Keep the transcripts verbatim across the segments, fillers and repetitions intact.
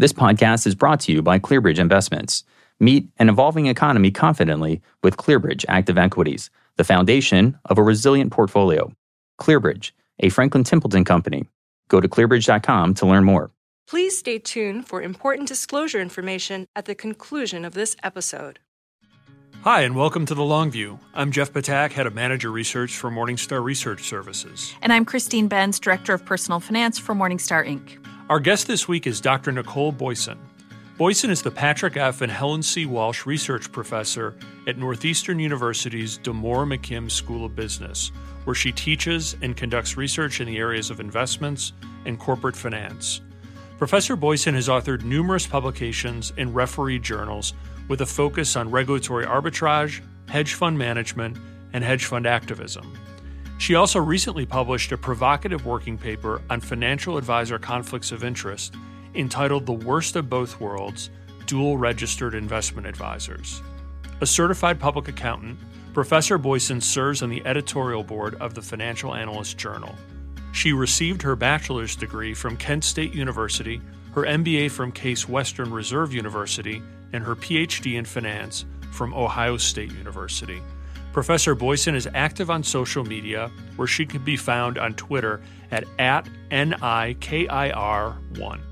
This podcast is brought to you by ClearBridge Investments. Meet an evolving economy confidently with ClearBridge Active Equities, the foundation of a resilient portfolio. ClearBridge, a Franklin Templeton company. Go to clearbridge dot com to learn more. Please stay tuned for important disclosure information at the conclusion of this episode. Hi, and welcome to The Long View. I'm Jeff Patak, Head of Manager Research for Morningstar Research Services. And I'm Christine Benz, Director of Personal Finance for Morningstar, Incorporated. Our guest this week is Doctor Nicole Boyson. Boyson is the Patrick F. and Helen C. Walsh Research Professor at Northeastern University's DeMoore McKim School of Business, where she teaches and conducts research in the areas of investments and corporate finance. Professor Boyson has authored numerous publications in refereed journals with a focus on regulatory arbitrage, hedge fund management, and hedge fund activism. She also recently published a provocative working paper on financial advisor conflicts of interest entitled The Worst of Both Worlds, Dual Registered Investment Advisors. A certified public accountant, Professor Boyson serves on the editorial board of the Financial Analyst Journal. She received her bachelor's degree from Kent State University, her M B A from Case Western Reserve University, and her P H D in finance from Ohio State University. Professor Boyson is active on social media, where she can be found on Twitter at, at N I K I R one.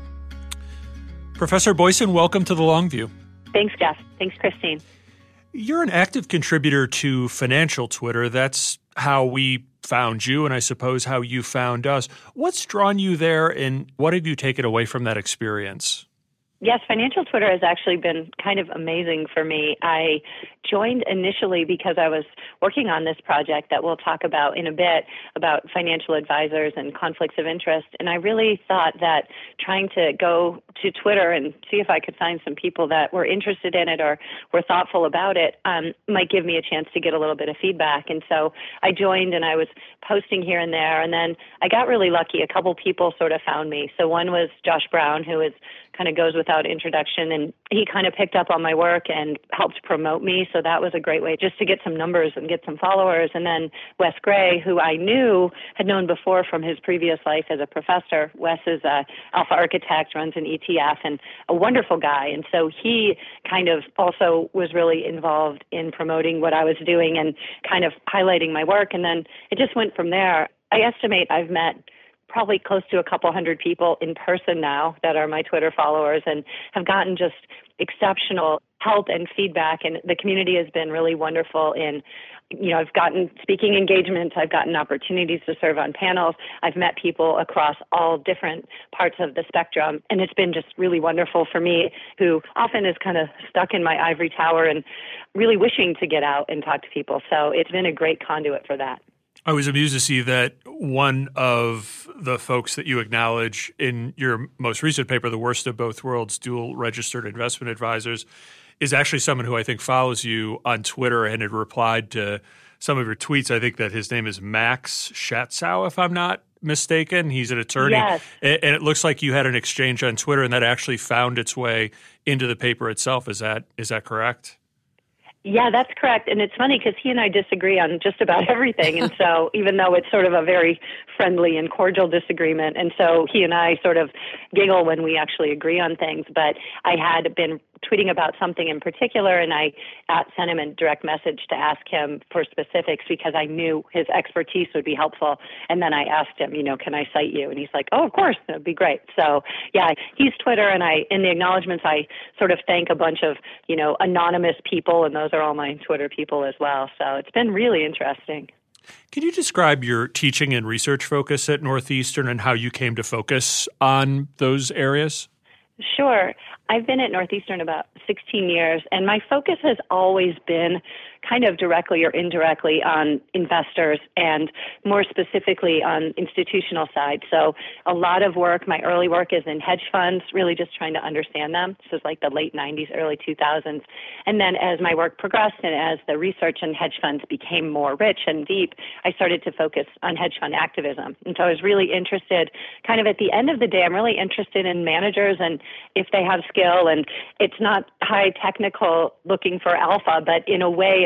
Professor Boyson, welcome to The Long View. Thanks, Jeff. Thanks, Christine. You're an active contributor to Financial Twitter. That's how we found you, and I suppose how you found us. What's drawn you there, and what have you taken away from that experience? Yes, Financial Twitter has actually been kind of amazing for me. I joined initially because I was working on this project that we'll talk about in a bit about financial advisors and conflicts of interest. And I really thought that trying to go to Twitter and see if I could find some people that were interested in it or were thoughtful about it um, might give me a chance to get a little bit of feedback. And so I joined and I was posting here and there. And then I got really lucky. A couple people sort of found me. So one was Josh Brown, who is kind of goes without introduction, and he kind of picked up on my work and helped promote me. So that was a great way just to get some numbers and get some followers. And then Wes Gray, who I knew, had known before from his previous life as a professor. Wes is a alpha architect, runs an E T F, and a wonderful guy. And so he kind of also was really involved in promoting what I was doing and kind of highlighting my work. And then it just went from there. I estimate I've met probably close to a couple hundred people in person now that are my Twitter followers and have gotten just exceptional help and feedback. And the community has been really wonderful in, you know, I've gotten speaking engagements, I've gotten opportunities to serve on panels, I've met people across all different parts of the spectrum. And it's been just really wonderful for me, who often is kind of stuck in my ivory tower and really wishing to get out and talk to people. So it's been a great conduit for that. I was amused to see that one of the folks that you acknowledge in your most recent paper, The Worst of Both Worlds, Dual Registered Investment Advisors, is actually someone who I think follows you on Twitter and had replied to some of your tweets. I think that his name is Max Schatzow, if I'm not mistaken. He's an attorney. Yes. And it looks like you had an exchange on Twitter, and that actually found its way into the paper itself. Is that is that correct? Yeah, that's correct. And it's funny because he and I disagree on just about everything. And so even though it's sort of a very friendly and cordial disagreement, and so he and I sort of giggle when we actually agree on things. But I had been tweeting about something in particular, and I uh, sent him a direct message to ask him for specifics because I knew his expertise would be helpful. And then I asked him, you know, can I cite you? And he's like, oh, of course, that'd be great. So yeah, he's Twitter, and I, in the acknowledgments, I sort of thank a bunch of, you know, anonymous people, and those are all my Twitter people as well. So it's been really interesting. Can you describe your teaching and research focus at Northeastern and how you came to focus on those areas? Sure. I've been at Northeastern about sixteen years, and my focus has always been kind of directly or indirectly on investors and more specifically on institutional side. So a lot of work, my early work is in hedge funds, really just trying to understand them. This was like the late nineties, early two thousands. And then as my work progressed and as the research in hedge funds became more rich and deep, I started to focus on hedge fund activism. And so I was really interested, kind of at the end of the day, I'm really interested in managers and if they have skill, and it's not high technical looking for alpha, but in a way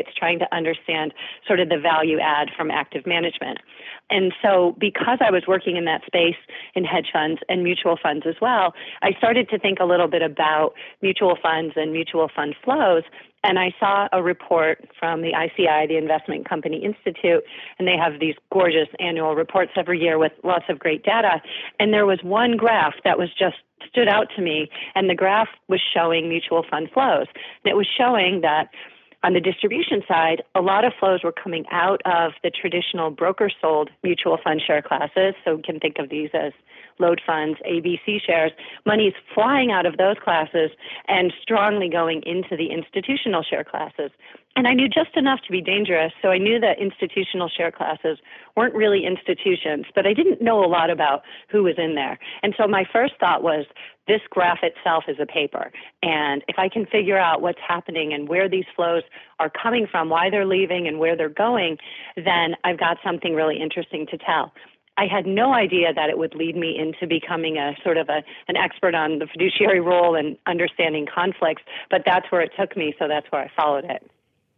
analytics, trying to understand sort of the value add from active management. And so because I was working in that space in hedge funds and mutual funds as well, I started to think a little bit about mutual funds and mutual fund flows. And I saw a report from the I C I, the Investment Company Institute, and they have these gorgeous annual reports every year with lots of great data. And there was one graph that was just stood out to me, and the graph was showing mutual fund flows. And it was showing that on the distribution side, a lot of flows were coming out of the traditional broker-sold mutual fund share classes. So we can think of these as load funds, A B C shares. Money's flying out of those classes and strongly going into the institutional share classes. And I knew just enough to be dangerous, so I knew that institutional share classes weren't really institutions, but I didn't know a lot about who was in there. And so my first thought was, this graph itself is a paper. And if I can figure out what's happening and where these flows are coming from, why they're leaving and where they're going, then I've got something really interesting to tell. I had no idea that it would lead me into becoming a sort of a, an expert on the fiduciary role and understanding conflicts, but that's where it took me, so that's where I followed it.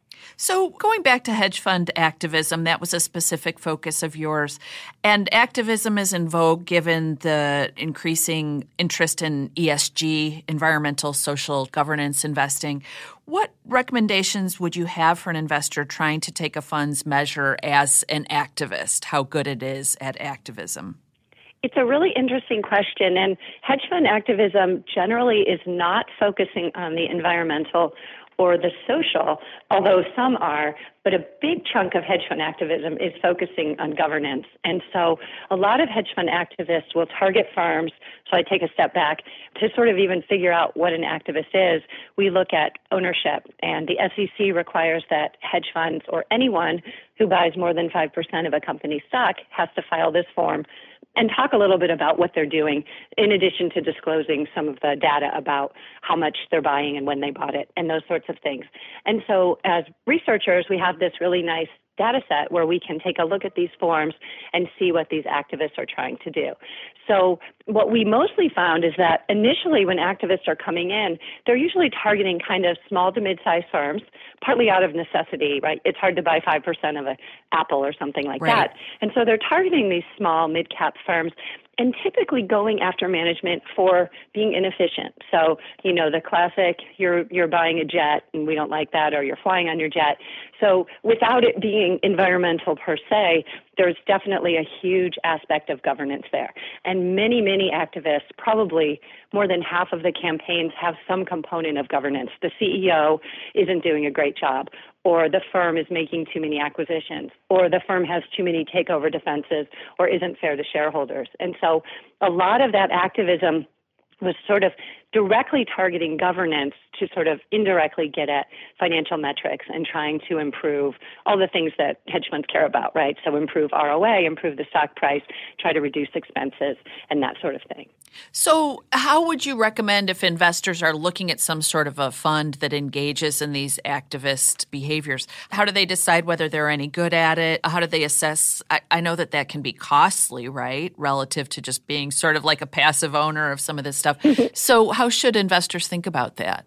So going back to hedge fund activism, that was a specific focus of yours. And activism is in vogue given the increasing interest in E S G, environmental, social governance investing. What recommendations would you have for an investor trying to take a fund's measure as an activist, how good it is at activism? It's a really interesting question, and hedge fund activism generally is not focusing on the environmental or the social, although some are, but a big chunk of hedge fund activism is focusing on governance. And so a lot of hedge fund activists will target firms. So I take a step back to sort of even figure out what an activist is. We look at ownership, and the S E C requires that hedge funds or anyone who buys more than five percent of a company's stock has to file this form and talk a little bit about what they're doing, in addition to disclosing some of the data about how much they're buying and when they bought it and those sorts of things. And so as researchers, we have this really nice data set where we can take a look at these forms and see what these activists are trying to do. So what we mostly found is that initially when activists are coming in, they're usually targeting kind of small to mid-sized firms, partly out of necessity, right? It's hard to buy five percent of an Apple or something like right. that. And so they're targeting these small mid-cap firms and typically going after management for being inefficient. So, you know, the classic, you're you're buying a jet and we don't like that, or you're flying on your jet. So without it being environmental per se, there's definitely a huge aspect of governance there. And many, many activists, probably more than half of the campaigns, have some component of governance. The C E O isn't doing a great job, or the firm is making too many acquisitions, or the firm has too many takeover defenses, or isn't fair to shareholders. And so a lot of that activism was sort of directly targeting governance to sort of indirectly get at financial metrics and trying to improve all the things that hedge funds care about, right? So improve R O A, improve the stock price, try to reduce expenses, and that sort of thing. So how would you recommend if investors are looking at some sort of a fund that engages in these activist behaviors? How do they decide whether they're any good at it? How do they assess? I, I know that that can be costly, right, relative to just being sort of like a passive owner of some of this stuff. So how should investors think about that?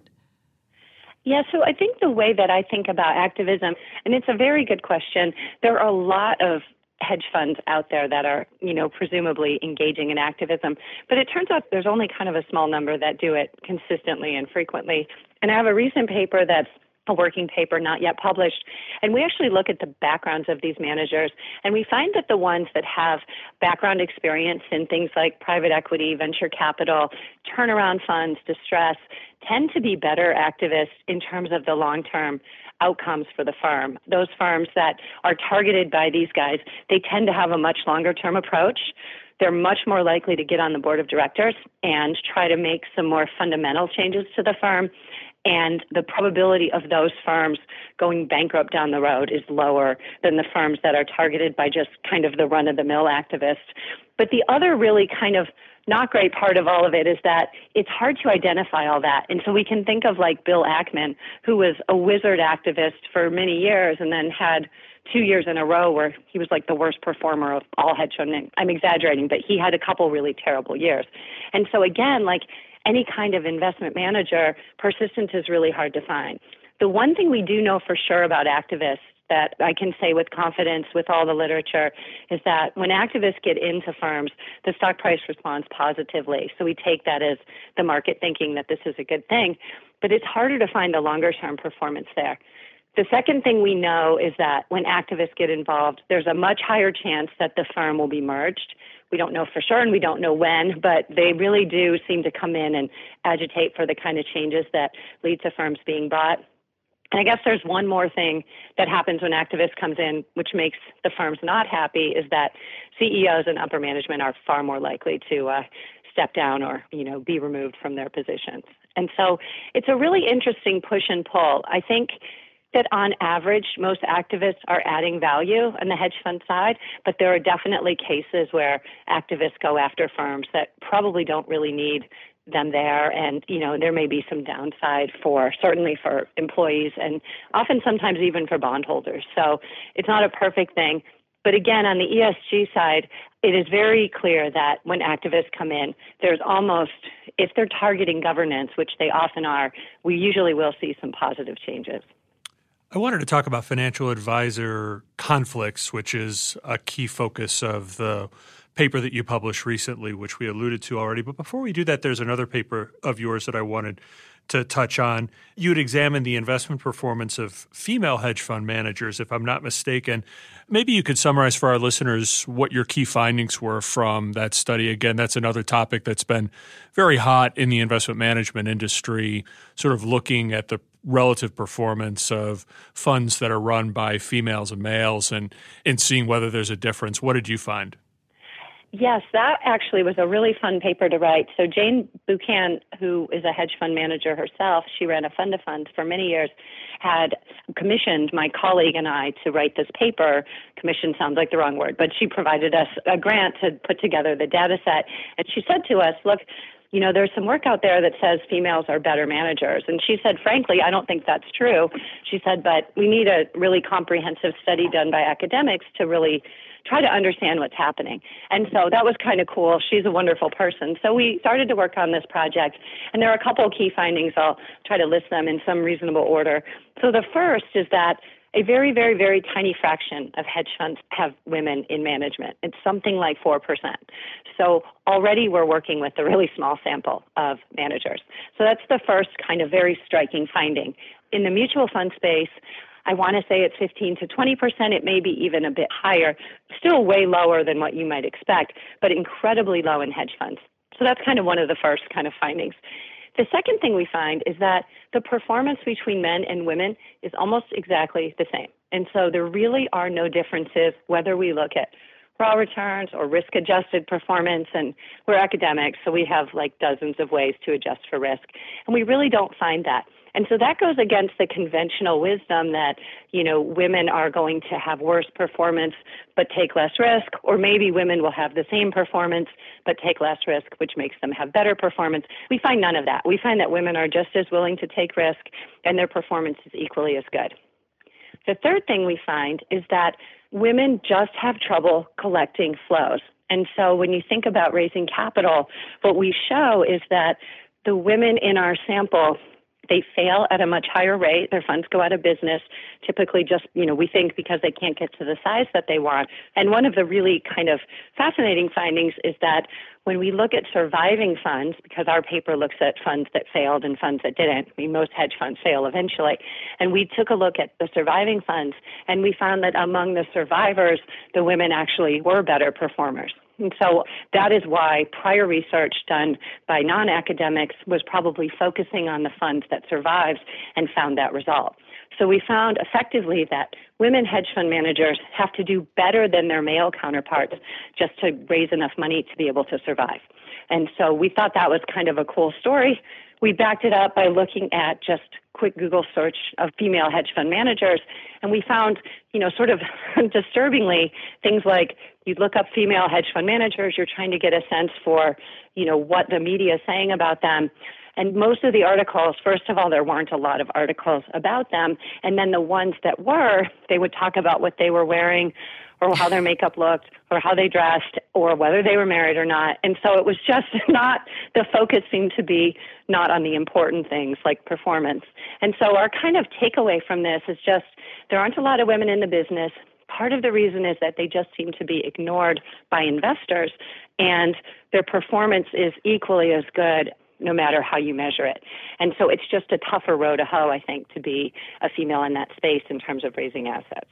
Yeah, so I think the way that I think about activism, and it's a very good question, there are a lot of hedge funds out there that are, you know, presumably engaging in activism. But it turns out there's only kind of a small number that do it consistently and frequently. And I have a recent paper that's a working paper not yet published, and we actually look at the backgrounds of these managers, and we find that the ones that have background experience in things like private equity, venture capital, turnaround funds, distress, tend to be better activists in terms of the long-term outcomes for the firm. Those firms that are targeted by these guys, they tend to have a much longer-term approach. They're much more likely to get on the board of directors and try to make some more fundamental changes to the firm. And the probability of those firms going bankrupt down the road is lower than the firms that are targeted by just kind of the run-of-the-mill activists. But the other really kind of not great part of all of it is that it's hard to identify all that. And so we can think of like Bill Ackman, who was a wizard activist for many years and then had two years in a row where he was like the worst performer of all hedge fund. I'm exaggerating, but he had a couple really terrible years. And so again, like any kind of investment manager, persistence is really hard to find. The one thing we do know for sure about activists that I can say with confidence with all the literature is that when activists get into firms, the stock price responds positively. So we take that as the market thinking that this is a good thing. But it's harder to find the longer-term performance there. The second thing we know is that when activists get involved, there's a much higher chance that the firm will be merged. We don't know for sure and we don't know when, but they really do seem to come in and agitate for the kind of changes that lead to firms being bought. And I guess there's one more thing that happens when activists comes in, which makes the firms not happy, is that C E Os and upper management are far more likely to uh, step down or, you know, be removed from their positions. And so it's a really interesting push and pull. I think that on average, most activists are adding value on the hedge fund side, but there are definitely cases where activists go after firms that probably don't really need them there. And, you know, there may be some downside for, certainly for employees and often sometimes even for bondholders. So it's not a perfect thing. But again, on the E S G side, it is very clear that when activists come in, there's almost, if they're targeting governance, which they often are, we usually will see some positive changes. I wanted to talk about financial advisor conflicts, which is a key focus of the paper that you published recently, which we alluded to already. But before we do that, there's another paper of yours that I wanted to touch on. You had examined the investment performance of female hedge fund managers, if I'm not mistaken. Maybe you could summarize for our listeners what your key findings were from that study. Again, that's another topic that's been very hot in the investment management industry, sort of looking at the relative performance of funds that are run by females and males and, and seeing whether there's a difference. What did you find? Yes, that actually was a really fun paper to write. So Jane Buchan, who is a hedge fund manager herself, she ran a fund of funds for many years, had commissioned my colleague and I to write this paper. Commission sounds like the wrong word, but she provided us a grant to put together the data set. And she said to us, look, you know, there's some work out there that says females are better managers. And she said, frankly, I don't think that's true. She said, but we need a really comprehensive study done by academics to really try to understand what's happening. And so that was kind of cool. She's a wonderful person. So we started to work on this project. And there are a couple of key findings. I'll try to list them in some reasonable order. So the first is that a very, very, very tiny fraction of hedge funds have women in management. It's something like four percent. So already we're working with a really small sample of managers. So that's the first kind of very striking finding. In the mutual fund space, I want to say it's fifteen to twenty percent. It may be even a bit higher, still way lower than what you might expect, but incredibly low in hedge funds. So that's kind of one of the first kind of findings. The second thing we find is that the performance between men and women is almost exactly the same. And so there really are no differences whether we look at raw returns or risk-adjusted performance. And we're academics, so we have like dozens of ways to adjust for risk. And we really don't find that. And so that goes against the conventional wisdom that, you know, women are going to have worse performance but take less risk, or maybe women will have the same performance but take less risk, which makes them have better performance. We find none of that. We find that women are just as willing to take risk and their performance is equally as good. The third thing we find is that women just have trouble collecting flows. And so when you think about raising capital, what we show is that the women in our sample, they fail at a much higher rate. Their funds go out of business, typically just, you know, we think because they can't get to the size that they want. And one of the really kind of fascinating findings is that when we look at surviving funds, because our paper looks at funds that failed and funds that didn't, I mean, most hedge funds fail eventually, and we took a look at the surviving funds, and we found that among the survivors, the women actually were better performers. And so that is why prior research done by non-academics was probably focusing on the funds that survived and found that result. So we found effectively that women hedge fund managers have to do better than their male counterparts just to raise enough money to be able to survive. And so we thought that was kind of a cool story. We backed it up by looking at just quick Google search of female hedge fund managers, and we found, you know, sort of disturbingly, things like you look up female hedge fund managers, you're trying to get a sense for, you know, what the media is saying about them. And most of the articles, first of all, there weren't a lot of articles about them. And then the ones that were, they would talk about what they were wearing or how their makeup looked or how they dressed or whether they were married or not. And so it was just not, the focus seemed to be not on the important things like performance. And so our kind of takeaway from this is just there aren't a lot of women in the business. Part of the reason is that they just seem to be ignored by investors, and their performance is equally as good no matter how you measure it. And so it's just a tougher row to hoe, I think, to be a female in that space in terms of raising assets.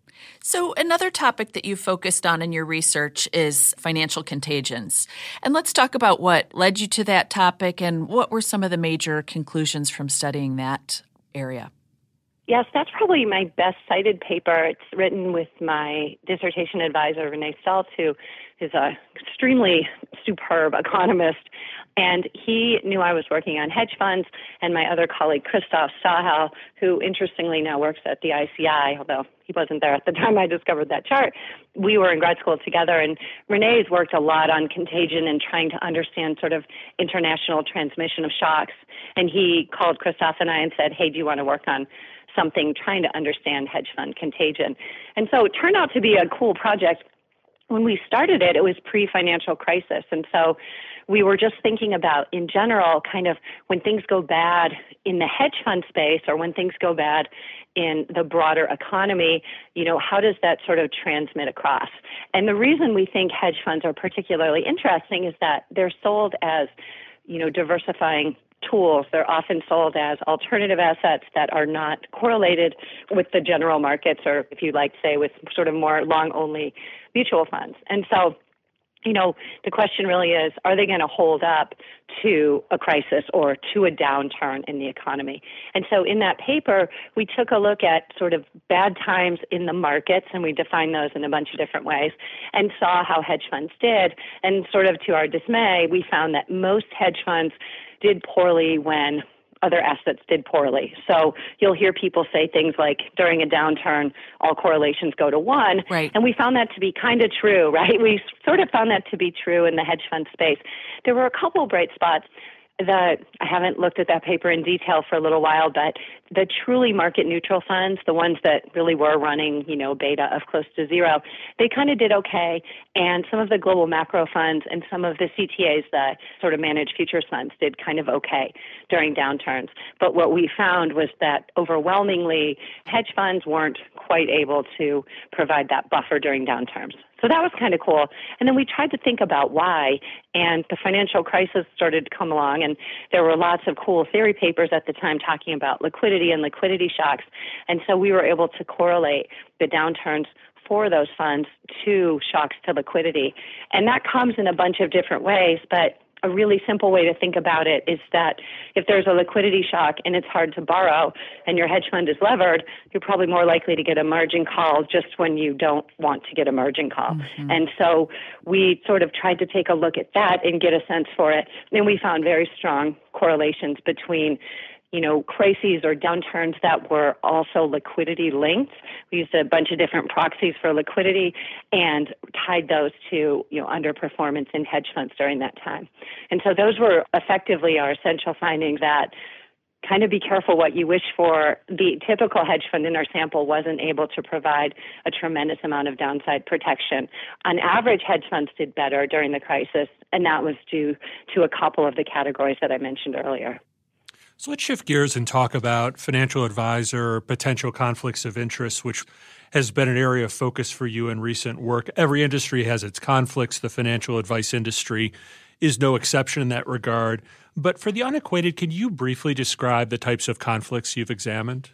So another topic that you focused on in your research is financial contagions. And let's talk about what led you to that topic and what were some of the major conclusions from studying that area. Yes, that's probably my best cited paper. It's written with my dissertation advisor, Renee Stelz, who is an extremely superb economist. And he knew I was working on hedge funds, and my other colleague, Christoph Sahel, who interestingly now works at the I C I, although he wasn't there at the time I discovered that chart. We were in grad school together, and Renee's worked a lot on contagion and trying to understand sort of international transmission of shocks. And he called Christoph and I and said, hey, do you want to work on something trying to understand hedge fund contagion? And so it turned out to be a cool project. When we started it, it was pre-financial crisis. And so we were just thinking about, in general, kind of when things go bad in the hedge fund space or when things go bad in the broader economy, you know, how does that sort of transmit across? And the reason we think hedge funds are particularly interesting is that they're sold as, you know, diversifying tools. They're often sold as alternative assets that are not correlated with the general markets, or if you like, say, with sort of more long-only mutual funds. And so, you know, the question really is, are they going to hold up to a crisis or to a downturn in the economy? And so in that paper, we took a look at sort of bad times in the markets, and we defined those in a bunch of different ways, and saw how hedge funds did. And sort of to our dismay, we found that most hedge funds did poorly when other assets did poorly. So you'll hear people say things like, during a downturn, all correlations go to one. Right. And we found that to be kind of true, right? We sort of found that to be true in the hedge fund space. There were a couple of bright spots that I haven't looked at that paper in detail for a little while, but the truly market neutral funds, the ones that really were running, you know, beta of close to zero, they kind of did okay. And some of the global macro funds and some of the C T As that sort of manage futures funds did kind of okay during downturns. But what we found was that overwhelmingly hedge funds weren't quite able to provide that buffer during downturns. So that was kind of cool. And then we tried to think about why, and the financial crisis started to come along, and there were lots of cool theory papers at the time talking about liquidity and liquidity shocks. And so we were able to correlate the downturns for those funds to shocks to liquidity. And that comes in a bunch of different ways, but a really simple way to think about it is that if there's a liquidity shock and it's hard to borrow and your hedge fund is levered, you're probably more likely to get a margin call just when you don't want to get a margin call. Mm-hmm. And so we sort of tried to take a look at that and get a sense for it. And we found very strong correlations between, you know, crises or downturns that were also liquidity linked. We used a bunch of different proxies for liquidity and tied those to, you know, underperformance in hedge funds during that time. And so those were effectively our essential findings, that kind of be careful what you wish for. The typical hedge fund in our sample wasn't able to provide a tremendous amount of downside protection. On average, hedge funds did better during the crisis, and that was due to a couple of the categories that I mentioned earlier. So let's shift gears and talk about financial advisor, potential conflicts of interest, which has been an area of focus for you in recent work. Every industry has its conflicts. The financial advice industry is no exception in that regard. But for the unacquainted, can you briefly describe the types of conflicts you've examined?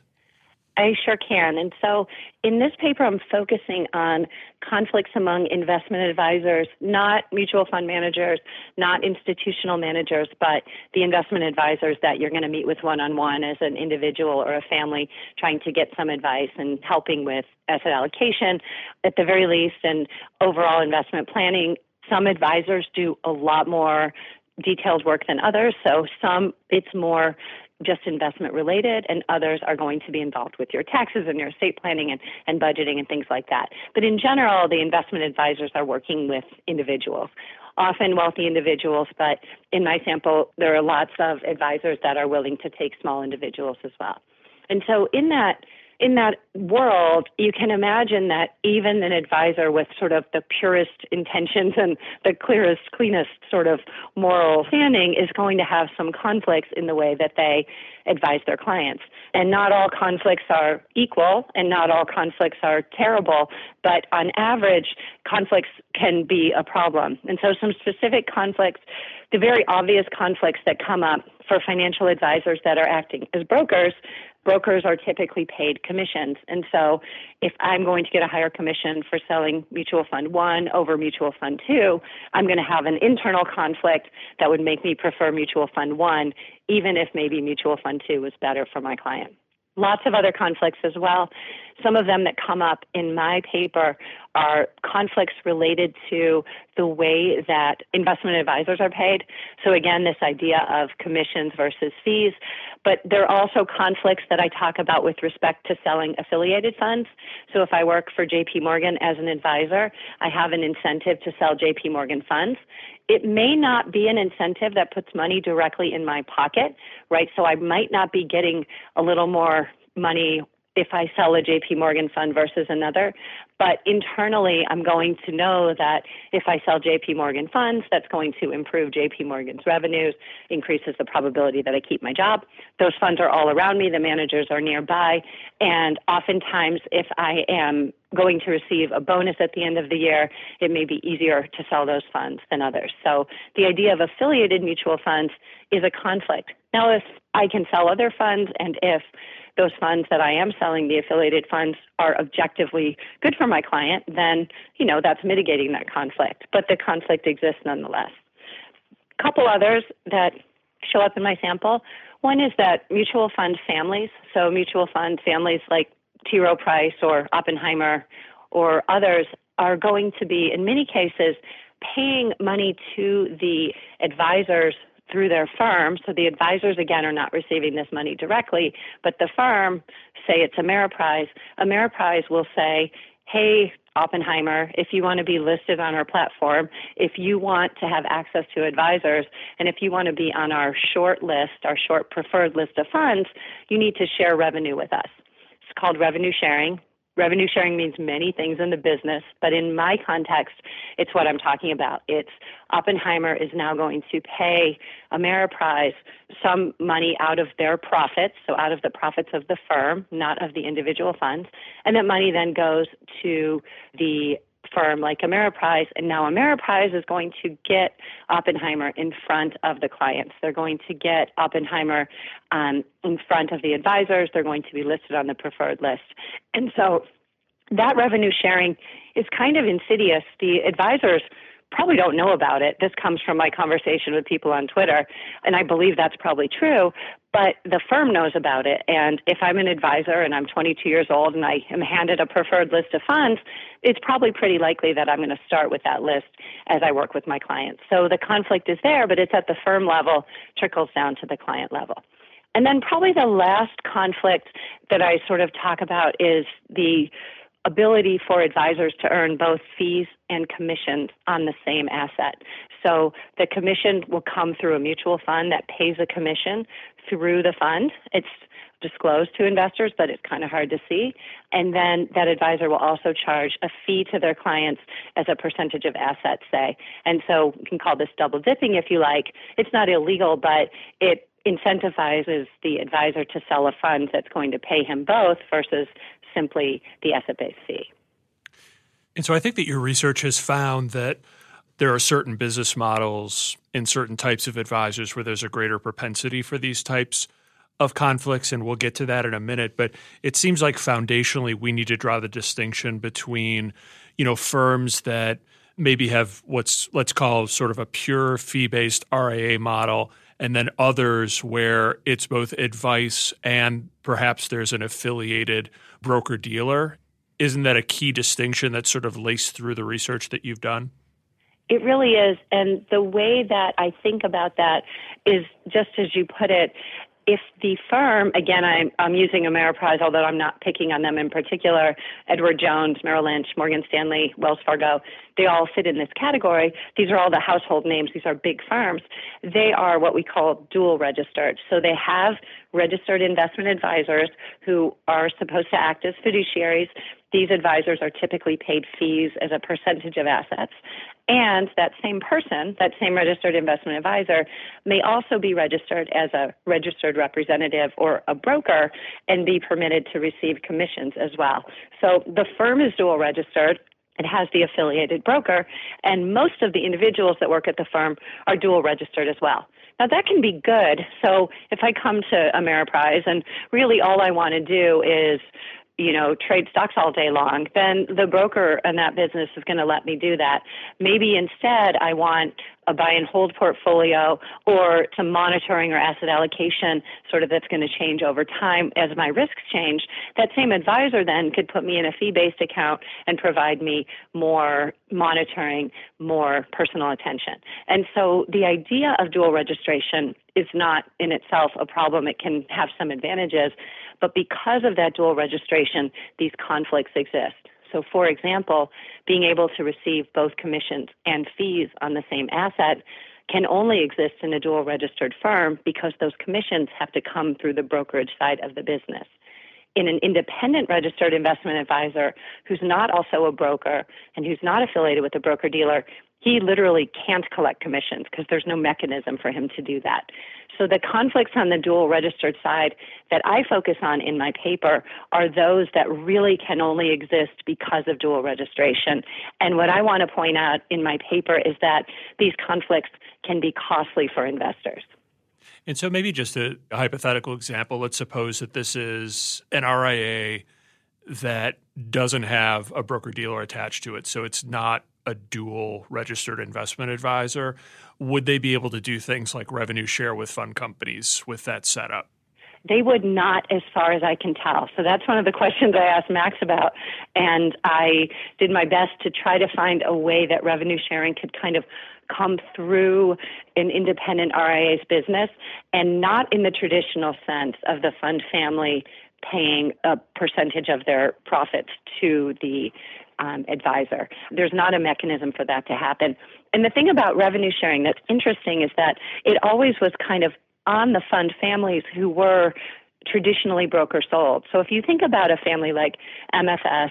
I sure can. And so in this paper, I'm focusing on conflicts among investment advisors, not mutual fund managers, not institutional managers, but the investment advisors that you're going to meet with one-on-one as an individual or a family trying to get some advice and helping with asset allocation at the very least, and overall investment planning. Some advisors do a lot more detailed work than others. So some, it's more just investment related, and others are going to be involved with your taxes and your estate planning and, and budgeting and things like that. But in general, the investment advisors are working with individuals. often wealthy individuals, but in my sample, there are lots of advisors that are willing to take small individuals as well. And so in that In that world, you can imagine that even an advisor with sort of the purest intentions and the clearest, cleanest sort of moral standing is going to have some conflicts in the way that they advise their clients. And not all conflicts are equal and not all conflicts are terrible, but on average, conflicts can be a problem. And so some specific conflicts, the very obvious conflicts that come up for financial advisors that are acting as brokers, brokers are typically paid commissions. And so if I'm going to get a higher commission for selling mutual fund one over mutual fund two, I'm going to have an internal conflict that would make me prefer mutual fund one, even if maybe mutual fund two was better for my client. Lots of other conflicts as well. Some of them that come up in my paper are conflicts related to the way that investment advisors are paid. So again, this idea of commissions versus fees, but there are also conflicts that I talk about with respect to selling affiliated funds. So if I work for J P Morgan as an advisor, I have an incentive to sell J P Morgan funds. It may not be an incentive that puts money directly in my pocket, right? So I might not be getting a little more money if I sell a J P Morgan fund versus another. But internally, I'm going to know that if I sell J P Morgan funds, that's going to improve J P Morgan's revenues, increases the probability that I keep my job. Those funds are all around me. The managers are nearby. And oftentimes, if I am going to receive a bonus at the end of the year, it may be easier to sell those funds than others. So the idea of affiliated mutual funds is a conflict. Now, if I can sell other funds and if those funds that I am selling, the affiliated funds, are objectively good for my client, then, you know, that's mitigating that conflict. But the conflict exists nonetheless. A couple others that show up in my sample. One is that mutual fund families, so mutual fund families like T. Rowe Price or Oppenheimer or others, are going to be, in many cases, paying money to the advisors through their firm. So the advisors, again, are not receiving this money directly, but the firm, say it's Ameriprise, Ameriprise will say, hey, Oppenheimer, if you want to be listed on our platform, if you want to have access to advisors, and if you want to be on our short list, our short preferred list of funds, you need to share revenue with us. It's called revenue sharing. Revenue sharing means many things in the business, but in my context, it's what I'm talking about. It's Oppenheimer is now going to pay Ameriprise some money out of their profits, so out of the profits of the firm, not of the individual funds, and that money then goes to the firm like Ameriprise, and now Ameriprise is going to get Oppenheimer in front of the clients. They're going to get Oppenheimer um, in front of the advisors. They're going to be listed on the preferred list. And so that revenue sharing is kind of insidious. The advisors probably don't know about it. This comes from my conversation with people on Twitter, and I believe that's probably true, but the firm knows about it. And if I'm an advisor and I'm twenty-two years old and I am handed a preferred list of funds, it's probably pretty likely that I'm going to start with that list as I work with my clients. So the conflict is there, but it's at the firm level, trickles down to the client level. And then probably the last conflict that I sort of talk about is the ability for advisors to earn both fees and commissions on the same asset. So the commission will come through a mutual fund that pays a commission through the fund. It's disclosed to investors, but it's kind of hard to see. And then that advisor will also charge a fee to their clients as a percentage of assets, say. And so you can call this double dipping if you like. It's not illegal, but it incentivizes the advisor to sell a fund that's going to pay him both versus simply the asset-based fee. And so I think that your research has found that there are certain business models in certain types of advisors where there's a greater propensity for these types of conflicts, and we'll get to that in a minute. But it seems like foundationally we need to draw the distinction between, you know, firms that maybe have what's let's call sort of a pure fee-based R I A model, and then others where it's both advice and perhaps there's an affiliated broker-dealer. Isn't that a key distinction that's sort of laced through the research that you've done? It really is. And the way that I think about that is just as you put it, if the firm, again, I'm, I'm using Ameriprise, although I'm not picking on them in particular, Edward Jones, Merrill Lynch, Morgan Stanley, Wells Fargo, they all fit in this category. These are all the household names. These are big firms. They are what we call dual registered. So they have registered investment advisors who are supposed to act as fiduciaries. These advisors are typically paid fees as a percentage of assets. And that same person, that same registered investment advisor, may also be registered as a registered representative or a broker and be permitted to receive commissions as well. So the firm is dual registered. It has the affiliated broker, and most of the individuals that work at the firm are dual registered as well. Now, that can be good. So if I come to Ameriprise and really all I want to do is you know, trade stocks all day long, then the broker in that business is going to let me do that. Maybe instead I want a buy and hold portfolio or some monitoring or asset allocation sort of that's going to change over time as my risks change. That same advisor then could put me in a fee-based account and provide me more monitoring, more personal attention. And so the idea of dual registration is not in itself a problem. It can have some advantages. But because of that dual registration, these conflicts exist. So, for example, being able to receive both commissions and fees on the same asset can only exist in a dual registered firm because those commissions have to come through the brokerage side of the business. In an independent registered investment advisor who's not also a broker and who's not affiliated with a broker-dealer, he literally can't collect commissions because there's no mechanism for him to do that. So the conflicts on the dual registered side that I focus on in my paper are those that really can only exist because of dual registration. And what I want to point out in my paper is that these conflicts can be costly for investors. And so maybe just a hypothetical example, let's suppose that this is an R I A that doesn't have a broker-dealer attached to it, so it's not a dual registered investment advisor. Would they be able to do things like revenue share with fund companies with that setup? They would not, as far as I can tell. So that's one of the questions I asked Max about, and I did my best to try to find a way that revenue sharing could kind of come through an independent R I A's business and not in the traditional sense of the fund family paying a percentage of their profits to the um, advisor. There's not a mechanism for that to happen. And the thing about revenue sharing that's interesting is that it always was kind of on the fund families who were traditionally broker sold. So if you think about a family like M F S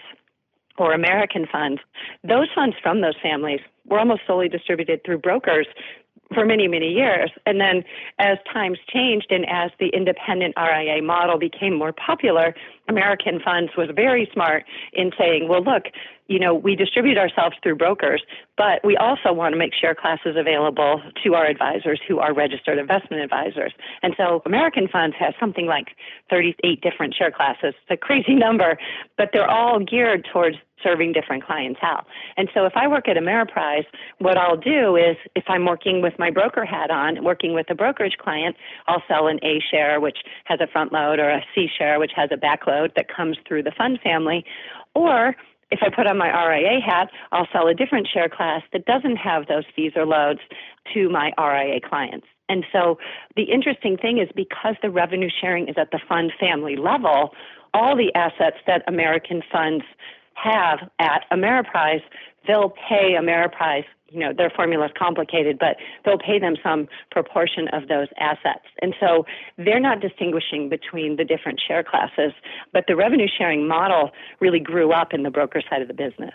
or American funds, those funds from those families were almost solely distributed through brokers for many, many years. And then as times changed and as the independent R I A model became more popular, American Funds was very smart in saying, well, look, you know, we distribute ourselves through brokers, but we also want to make share classes available to our advisors who are registered investment advisors. And so American Funds has something like thirty-eight different share classes. It's a crazy number, but they're all geared towards serving different clientele. And so if I work at Ameriprise, what I'll do is if I'm working with my broker hat on, working with a brokerage client, I'll sell an A share, which has a front load, or a C share, which has a back load that comes through the fund family. Or if I put on my R I A hat, I'll sell a different share class that doesn't have those fees or loads to my R I A clients. And so the interesting thing is because the revenue sharing is at the fund family level, all the assets that American funds have at Ameriprise, they'll pay Ameriprise, you know, their formula is complicated, but they'll pay them some proportion of those assets. And so they're not distinguishing between the different share classes, but the revenue sharing model really grew up in the broker side of the business.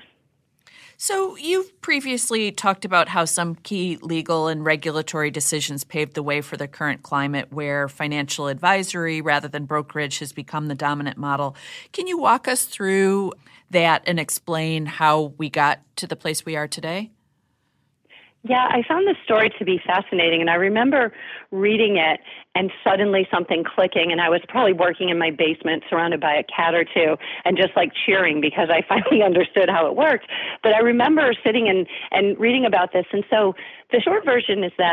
So you've previously talked about how some key legal and regulatory decisions paved the way for the current climate where financial advisory rather than brokerage has become the dominant model. Can you walk us through that and explain how we got to the place we are today? Yeah, I found this story to be fascinating, and I remember reading it and suddenly something clicking, and I was probably working in my basement surrounded by a cat or two and just like cheering because I finally understood how it worked. But I remember sitting and, and reading about this, and so the short version is that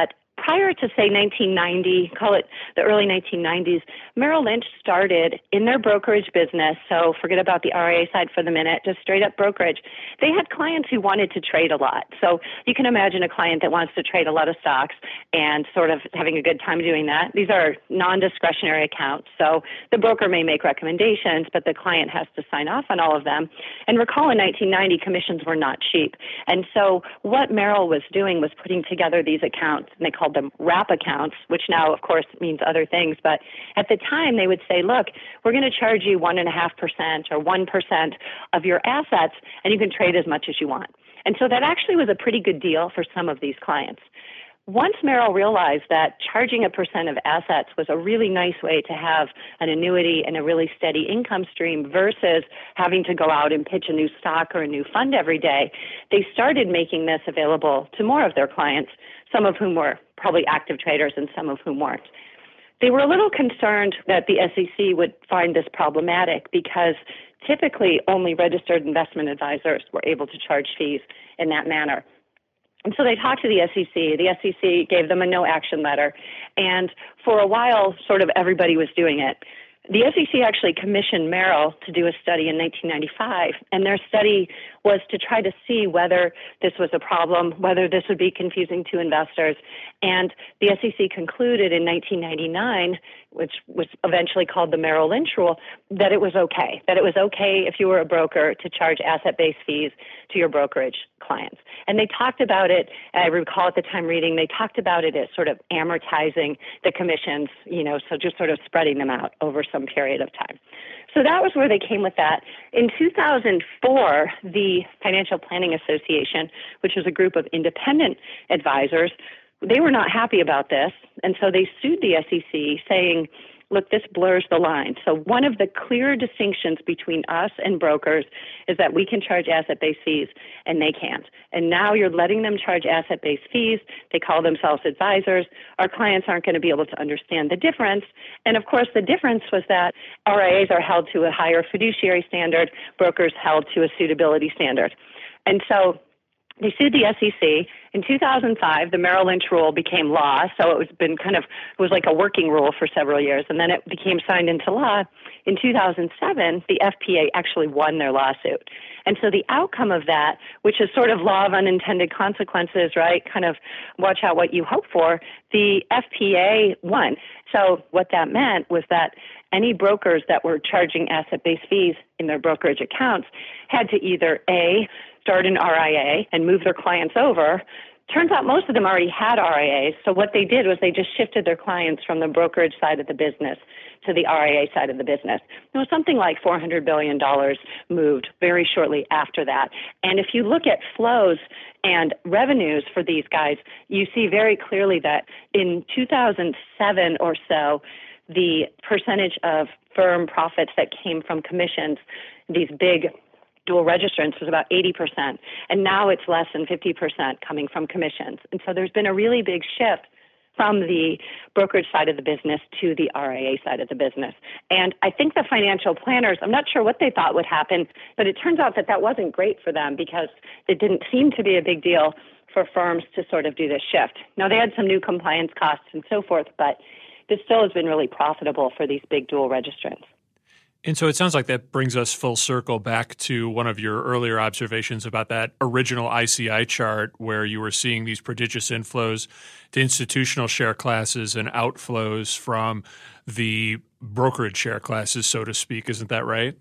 prior to, say, nineteen ninety, call it the early nineteen nineties, Merrill Lynch started in their brokerage business. So forget about the R I A side for the minute, just straight up brokerage. They had clients who wanted to trade a lot. So you can imagine a client that wants to trade a lot of stocks and sort of having a good time doing that. These are non-discretionary accounts. So the broker may make recommendations, but the client has to sign off on all of them. And recall in nineteen ninety, commissions were not cheap. And so what Merrill was doing was putting together these accounts, and they called them wrap accounts, which now, of course, means other things. But at the time, they would say, look, we're going to charge you one point five percent or one percent of your assets, and you can trade as much as you want. And so that actually was a pretty good deal for some of these clients. Once Merrill realized that charging a percent of assets was a really nice way to have an annuity and a really steady income stream versus having to go out and pitch a new stock or a new fund every day, they started making this available to more of their clients, some of whom were probably active traders and some of whom weren't. They were a little concerned that the S E C would find this problematic because typically only registered investment advisors were able to charge fees in that manner. And so they talked to the S E C. The S E C gave them a no action letter. And for a while, sort of everybody was doing it. The S E C actually commissioned Merrill to do a study in nineteen ninety-five, and their study was to try to see whether this was a problem, whether this would be confusing to investors. And the S E C concluded in nineteen ninety-nine, which was eventually called the Merrill Lynch rule, that it was okay, that it was okay if you were a broker to charge asset-based fees to your brokerage clients. And they talked about it, I recall at the time reading, they talked about it as sort of amortizing the commissions, you know, so just sort of spreading them out over some period of time. So that was where they came with that. In two thousand four, the Financial Planning Association, which was a group of independent advisors, they were not happy about this, and so they sued the S E C saying, look, this blurs the line. So one of the clear distinctions between us and brokers is that we can charge asset-based fees and they can't. And now you're letting them charge asset-based fees. They call themselves advisors. Our clients aren't going to be able to understand the difference. And of course, the difference was that R I As are held to a higher fiduciary standard, brokers held to a suitability standard. And so they sued the S E C. In two thousand five, the Merrill Lynch rule became law, so it was been kind of it was like a working rule for several years, and then it became signed into law. In two thousand seven, the F P A actually won their lawsuit. And so the outcome of that, which is sort of law of unintended consequences, right, kind of watch out what you hope for, the F P A won. So what that meant was that any brokers that were charging asset-based fees in their brokerage accounts had to either A, start an R I A and move their clients over. Turns out most of them already had R I As, so what they did was they just shifted their clients from the brokerage side of the business to the R I A side of the business. It was something like four hundred billion dollars moved very shortly after that. And if you look at flows and revenues for these guys, you see very clearly that in two thousand seven or so, the percentage of firm profits that came from commissions, these big dual registrants, was about eighty percent. And now it's less than fifty percent coming from commissions. And so there's been a really big shift from the brokerage side of the business to the R I A side of the business. And I think the financial planners, I'm not sure what they thought would happen, but it turns out that that wasn't great for them because it didn't seem to be a big deal for firms to sort of do this shift. Now, they had some new compliance costs and so forth, but this still has been really profitable for these big dual registrants. And so it sounds like that brings us full circle back to one of your earlier observations about that original I C I chart where you were seeing these prodigious inflows to institutional share classes and outflows from the brokerage share classes, so to speak. Isn't that right?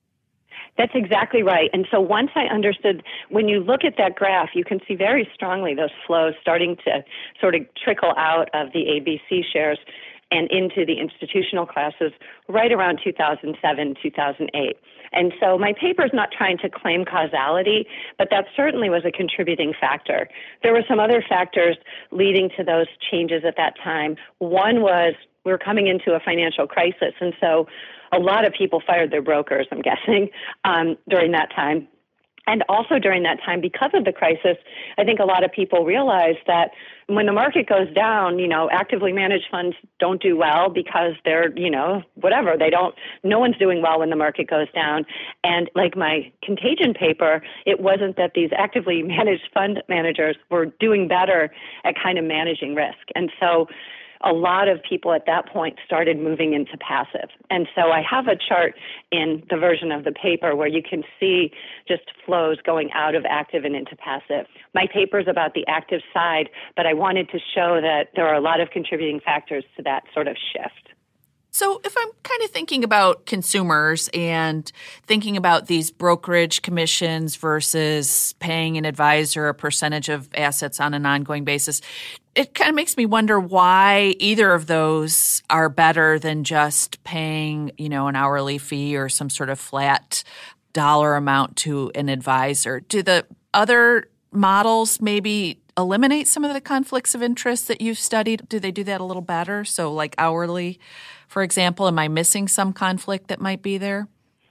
That's exactly right. And so once I understood, when you look at that graph, you can see very strongly those flows starting to sort of trickle out of the A B C shares and into the institutional classes right around two thousand seven, two thousand eight. And so my paper is not trying to claim causality, but that certainly was a contributing factor. There were some other factors leading to those changes at that time. One was we were coming into a financial crisis, and so a lot of people fired their brokers, I'm guessing, um, during that time. And also during that time, because of the crisis, I think a lot of people realized that when the market goes down, you know, actively managed funds don't do well because they're, you know, whatever. They don't, no one's doing well when the market goes down. And like my Contagion paper, it wasn't that these actively managed fund managers were doing better at kind of managing risk. And so a lot of people at that point started moving into passive. And so I have a chart in the version of the paper where you can see just flows going out of active and into passive. My paper is about the active side, but I wanted to show that there are a lot of contributing factors to that sort of shift. So if I'm kind of thinking about consumers and thinking about these brokerage commissions versus paying an advisor a percentage of assets on an ongoing basis, it kind of makes me wonder why either of those are better than just paying, you know, an hourly fee or some sort of flat dollar amount to an advisor. Do the other models maybe eliminate some of the conflicts of interest that you've studied? Do they do that a little better? So like hourly, for example, am I missing some conflict that might be there?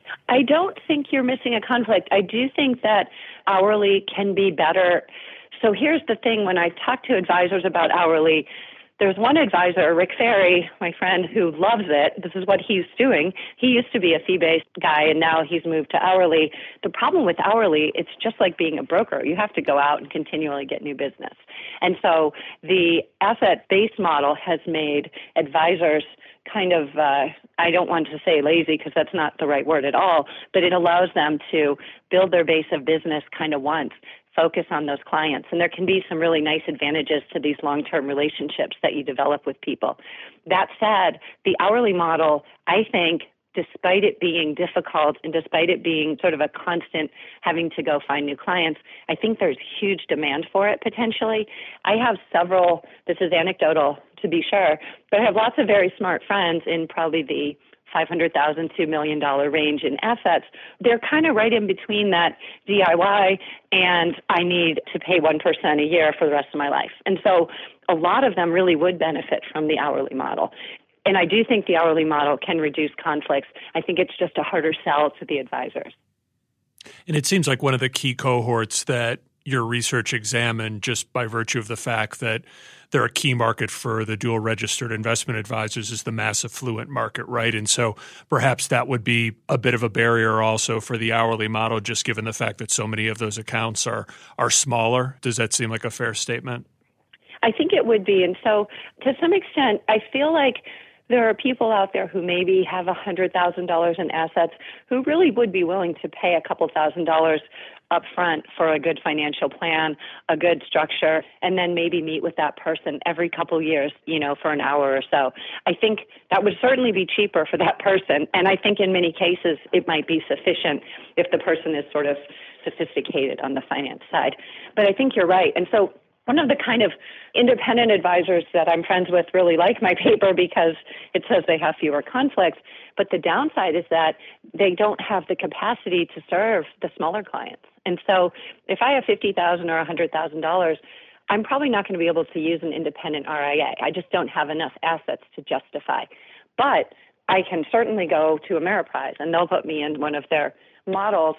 I don't think you're missing a conflict. I do think that hourly can be better. So here's the thing. When I talk to advisors about hourly, there's one advisor, Rick Ferry, my friend, who loves it. This is what he's doing. He used to be a fee-based guy, and now he's moved to hourly. The problem with hourly, it's just like being a broker. You have to go out and continually get new business. And so the asset-based model has made advisors kind of, uh, I don't want to say lazy because that's not the right word at all, but it allows them to build their base of business kind of once, focus on those clients. And there can be some really nice advantages to these long-term relationships that you develop with people. That said, the hourly model, I think, despite it being difficult and despite it being sort of a constant having to go find new clients, I think there's huge demand for it potentially. I have several, this is anecdotal to be sure, but I have lots of very smart friends in probably the five hundred thousand dollars to a million dollar range in assets. They're kind of right in between that D I Y and I need to pay one percent a year for the rest of my life. And so a lot of them really would benefit from the hourly model. And I do think the hourly model can reduce conflicts. I think it's just a harder sell to the advisors. And it seems like one of the key cohorts that your research examined, just by virtue of the fact that they're a key market for the dual registered investment advisors, is the mass affluent market, right? And so perhaps that would be a bit of a barrier also for the hourly model, just given the fact that so many of those accounts are are smaller. Does that seem like a fair statement? I think it would be. And so to some extent, I feel like there are people out there who maybe have one hundred thousand dollars in assets who really would be willing to pay a couple thousand dollars up front for a good financial plan, a good structure, and then maybe meet with that person every couple years, you know, for an hour or so. I think that would certainly be cheaper for that person. And I think in many cases it might be sufficient if the person is sort of sophisticated on the finance side. But I think you're right. And so one of the kind of independent advisors that I'm friends with really like my paper because it says they have fewer conflicts. But the downside is that they don't have the capacity to serve the smaller clients. And so if I have fifty thousand dollars or one hundred thousand dollars, I'm probably not going to be able to use an independent R I A. I just don't have enough assets to justify. But I can certainly go to Ameriprise, and they'll put me in one of their models.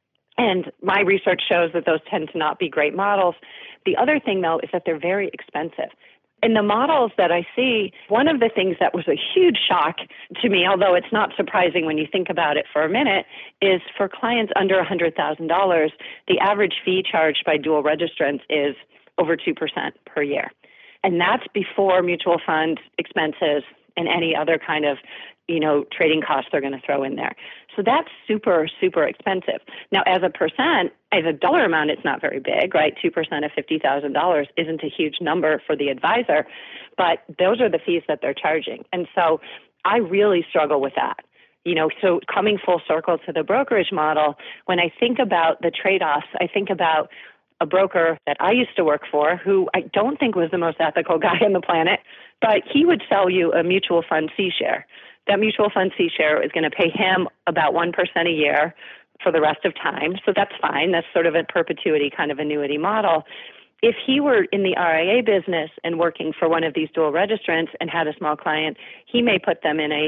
And my research shows that those tend to not be great models. The other thing, though, is that they're very expensive. In the models that I see, one of the things that was a huge shock to me, although it's not surprising when you think about it for a minute, is for clients under one hundred thousand dollars, the average fee charged by dual registrants is over two percent per year. And that's before mutual fund expenses and any other kind of, you know, trading costs they're going to throw in there. So that's super, super expensive. Now, as a percent, as a dollar amount, it's not very big, right? two percent of fifty thousand dollars isn't a huge number for the advisor, but those are the fees that they're charging. And so I really struggle with that. You know, so coming full circle to the brokerage model, when I think about the trade-offs, I think about a broker that I used to work for who I don't think was the most ethical guy on the planet, but he would sell you a mutual fund C share. That mutual fund C share is going to pay him about one percent a year for the rest of time. So that's fine. That's sort of a perpetuity kind of annuity model. If he were in the R I A business and working for one of these dual registrants and had a small client, he may put them in a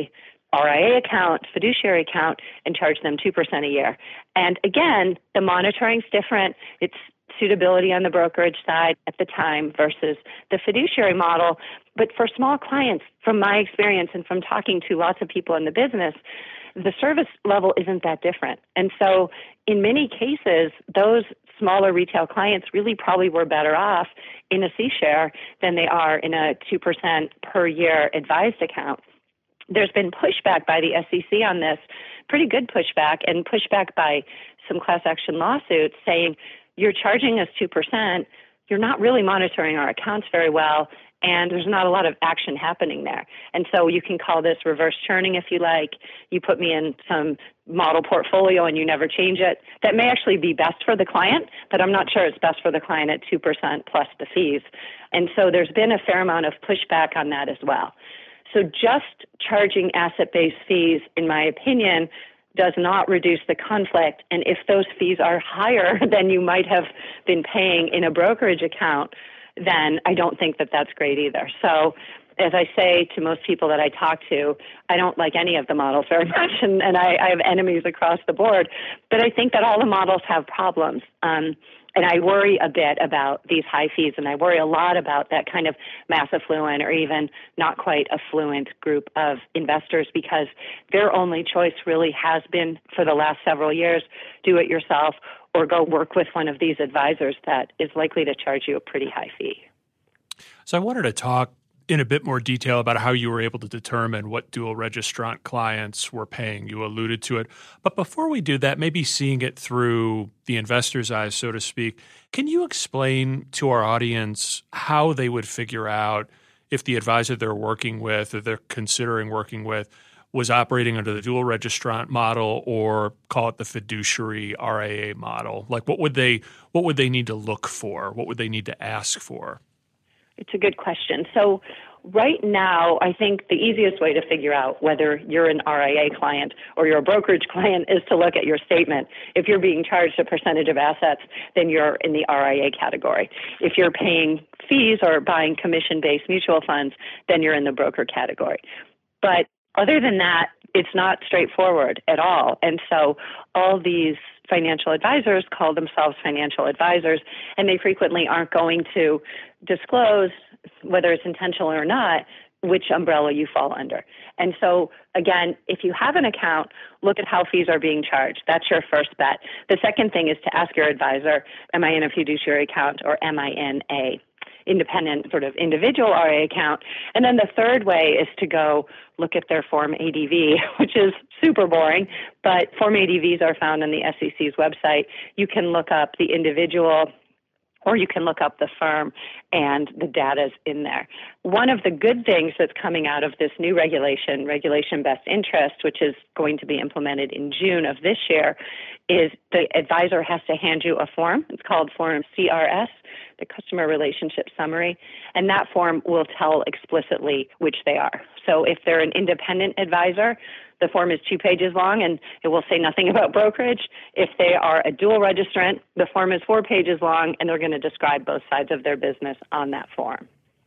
R I A account, fiduciary account, and charge them two percent a year. And again, the monitoring's different. It's suitability on the brokerage side at the time versus the fiduciary model. But for small clients, from my experience and from talking to lots of people in the business, the service level isn't that different. And so in many cases, those smaller retail clients really probably were better off in a C-share than they are in a two percent per year advised account. There's been pushback by the S E C on this, pretty good pushback, and pushback by some class action lawsuits saying, you're charging us two percent, you're not really monitoring our accounts very well, and there's not a lot of action happening there. And so you can call this reverse churning if you like. You put me in some model portfolio and you never change it. That may actually be best for the client, but I'm not sure it's best for the client at two percent plus the fees. And so there's been a fair amount of pushback on that as well. So just charging asset-based fees, in my opinion, does not reduce the conflict. And if those fees are higher than you might have been paying in a brokerage account, then I don't think that that's great either. So as I say to most people that I talk to, I don't like any of the models very much, and, and I, I have enemies across the board. But I think that all the models have problems. Um, and I worry a bit about these high fees, and I worry a lot about that kind of mass affluent or even not quite affluent group of investors, because their only choice really has been for the last several years, do it yourself or go work with one of these advisors that is likely to charge you a pretty high fee. So I wanted to talk in a bit more detail about how you were able to determine what dual registrant clients were paying. You alluded to it. But before we do that, maybe seeing it through the investor's eyes, so to speak, can you explain to our audience how they would figure out if the advisor they're working with or they're considering working with was operating under the dual registrant model, or call it the fiduciary R I A model? Like, what would they what would they need to look for? What would they need to ask for? It's a good question. So right now, I think the easiest way to figure out whether you're an R I A client or you're a brokerage client is to look at your statement. If you're being charged a percentage of assets, then you're in the R I A category. If you're paying fees or buying commission-based mutual funds, then you're in the broker category. But other than that, it's not straightforward at all. And so all these financial advisors call themselves financial advisors, and they frequently aren't going to disclose, whether it's intentional or not, which umbrella you fall under. And so, again, if you have an account, look at how fees are being charged. That's your first bet. The second thing is to ask your advisor, am I in a fiduciary account or am I in a independent sort of individual R I A account? And then the third way is to go look at their Form A D V, which is super boring, but Form A D Vs are found on the S E C's website. You can look up the individual or you can look up the firm, and the data's in there. One of the good things that's coming out of this new regulation, Regulation Best Interest, which is going to be implemented in June of this year, is the advisor has to hand you a form. It's called Form C R S, the Customer Relationship Summary, and that form will tell explicitly which they are. So if they're an independent advisor, the form is two pages long and it will say nothing about brokerage. If they are a dual registrant, the form is four pages long and they're going to describe both sides of their business on that form.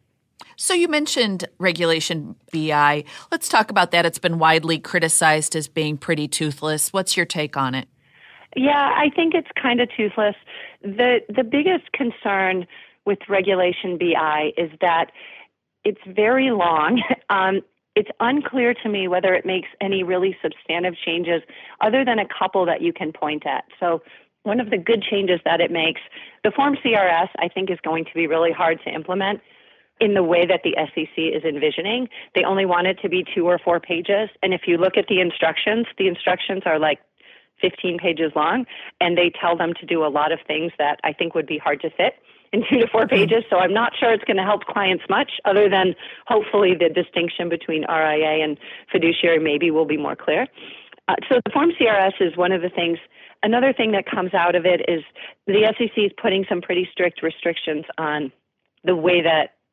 So you mentioned Regulation B I. Let's talk about that. It's been widely criticized as being pretty toothless. What's your take on it? Yeah, I think it's kind of toothless. The the biggest concern with Regulation B I is that it's very long. Um, it's unclear to me whether it makes any really substantive changes other than a couple that you can point at. So one of the good changes that it makes, the Form C R S, I think, is going to be really hard to implement in the way that the S E C is envisioning. They only want it to be two or four pages. And if you look at the instructions, the instructions are like fifteen pages long, and they tell them to do a lot of things that I think would be hard to fit in two to four pages. So I'm not sure it's going to help clients much, other than hopefully the distinction between R I A and fiduciary maybe will be more clear. Uh, so the Form C R S is one of the things. Another thing that comes out of it is the S E C is putting some pretty strict restrictions on the way that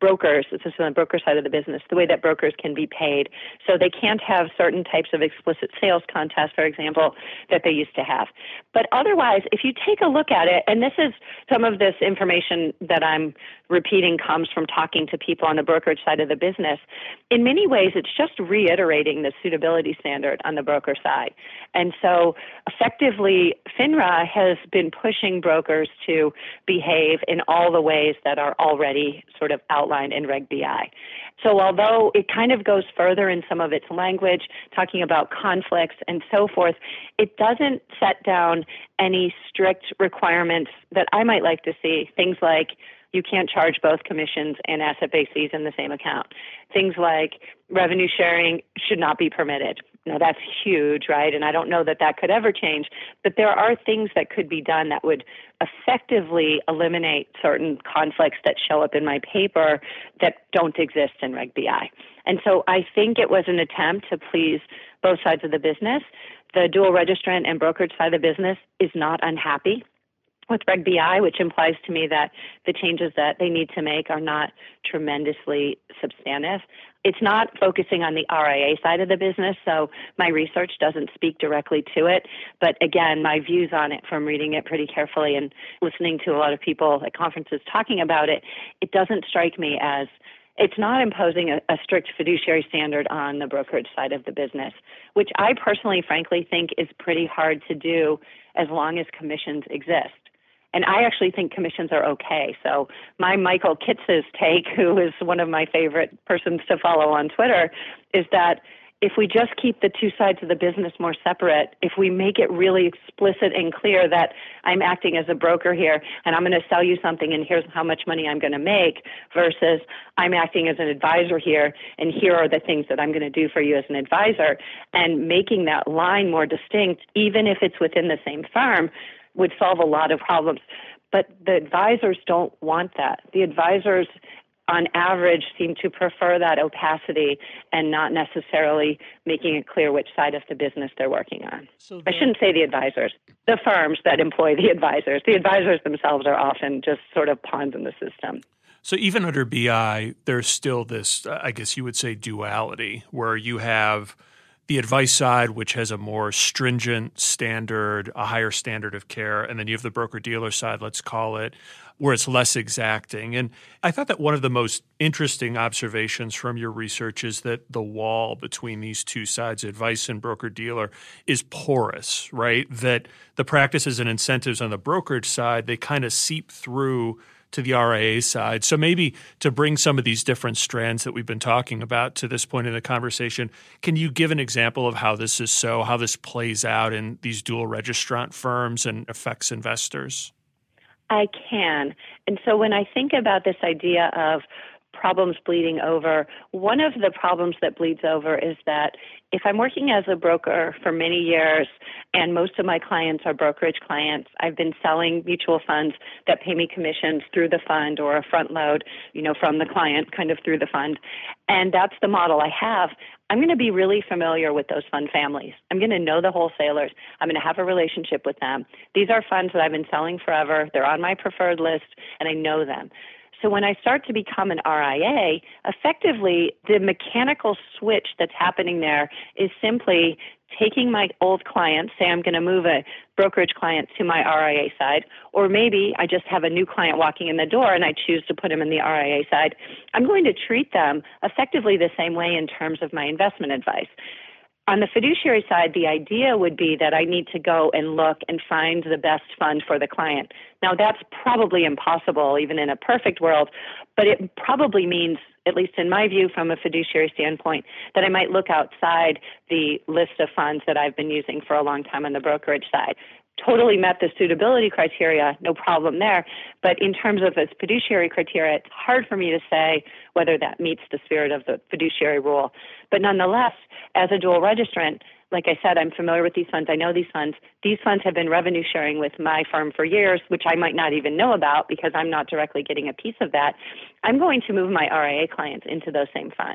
brokers, this is on the broker side of the business, the way that brokers can be paid. So they can't have certain types of explicit sales contests, for example, that they used to have. But otherwise, if you take a look at it, and this is some of this information that I'm repeating comes from talking to people on the brokerage side of the business, in many ways, it's just reiterating the suitability standard on the broker side. And so effectively, FINRA has been pushing brokers to behave in all the ways that are already sort of outlined in Reg B I. So although it kind of goes further in some of its language, talking about conflicts and so forth, it doesn't set down any strict requirements that I might like to see, things like you can't charge both commissions and asset-based fees in the same account. Things like revenue sharing should not be permitted. Now, that's huge, right? And I don't know that that could ever change, but there are things that could be done that would effectively eliminate certain conflicts that show up in my paper that don't exist in Reg B I. And so I think it was an attempt to please both sides of the business. The dual registrant and brokerage side of the business is not unhappy with Reg B I, which implies to me that the changes that they need to make are not tremendously substantive. It's not focusing on the R I A side of the business, so my research doesn't speak directly to it. But again, my views on it from reading it pretty carefully and listening to a lot of people at conferences talking about it, it doesn't strike me as it's not imposing a, a strict fiduciary standard on the brokerage side of the business, which I personally, frankly, think is pretty hard to do as long as commissions exist. And I actually think commissions are okay. So my Michael Kitz's take, who is one of my favorite persons to follow on Twitter, is that if we just keep the two sides of the business more separate, if we make it really explicit and clear that I'm acting as a broker here and I'm going to sell you something and here's how much money I'm going to make versus I'm acting as an advisor here and here are the things that I'm going to do for you as an advisor, and making that line more distinct, even if it's within the same firm, would solve a lot of problems. But the advisors don't want that. The advisors, on average, seem to prefer that opacity and not necessarily making it clear which side of the business they're working on. So I shouldn't say the advisors, the firms that employ the advisors. The advisors themselves are often just sort of pawns in the system. So even under B I, there's still this, I guess you would say, duality where you have the advice side, which has a more stringent standard, a higher standard of care, and then you have the broker-dealer side, let's call it, where it's less exacting. And I thought that one of the most interesting observations from your research is that the wall between these two sides, advice and broker-dealer, is porous, right? That the practices and incentives on the brokerage side, they kind of seep through to the R I A side. So maybe to bring some of these different strands that we've been talking about to this point in the conversation, can you give an example of how this is so, how this plays out in these dual registrant firms and affects investors? I can. And so when I think about this idea of problems bleeding over, one of the problems that bleeds over is that if I'm working as a broker for many years and most of my clients are brokerage clients, I've been selling mutual funds that pay me commissions through the fund or a front load, you know, from the client kind of through the fund. And that's the model I have. I'm going to be really familiar with those fund families. I'm going to know the wholesalers. I'm going to have a relationship with them. These are funds that I've been selling forever. They're on my preferred list and I know them. So when I start to become an R I A, effectively the mechanical switch that's happening there is simply taking my old clients, say I'm going to move a brokerage client to my R I A side, or maybe I just have a new client walking in the door and I choose to put him in the R I A side. I'm going to treat them effectively the same way in terms of my investment advice. On the fiduciary side, the idea would be that I need to go and look and find the best fund for the client. Now, that's probably impossible, even in a perfect world, but it probably means, at least in my view from a fiduciary standpoint, that I might look outside the list of funds that I've been using for a long time on the brokerage side. Totally met the suitability criteria, no problem there. But in terms of its fiduciary criteria, it's hard for me to say whether that meets the spirit of the fiduciary rule. But nonetheless, as a dual registrant, like I said, I'm familiar with these funds. I know these funds. These funds have been revenue sharing with my firm for years, which I might not even know about because I'm not directly getting a piece of that. I'm going to move my R I A clients into those same funds.